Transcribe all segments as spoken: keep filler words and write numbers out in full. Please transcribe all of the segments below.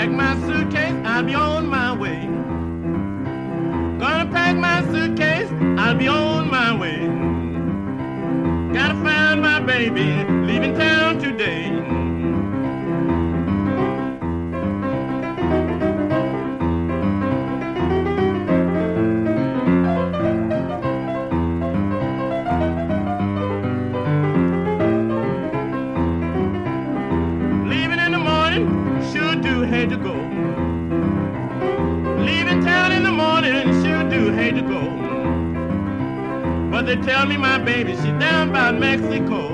pack my suitcase, I'll be on my way. Gonna pack my suitcase, I'll be on my way. Gotta find my baby, leaving town today. Leaving in the morning, sure do hate to go. Leaving town in the morning, sure do hate to go. But they tell me my baby, she's down by Mexico.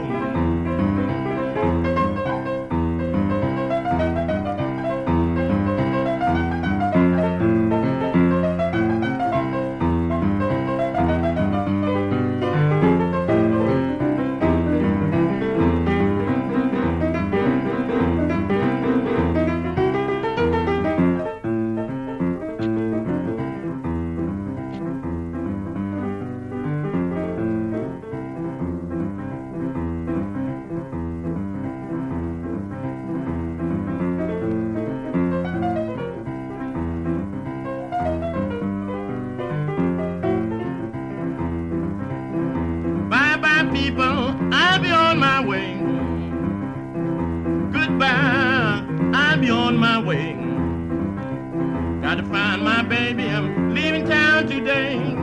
People, I'll be on my way. Goodbye, I'll be on my way. Got to find my baby, I'm leaving town today.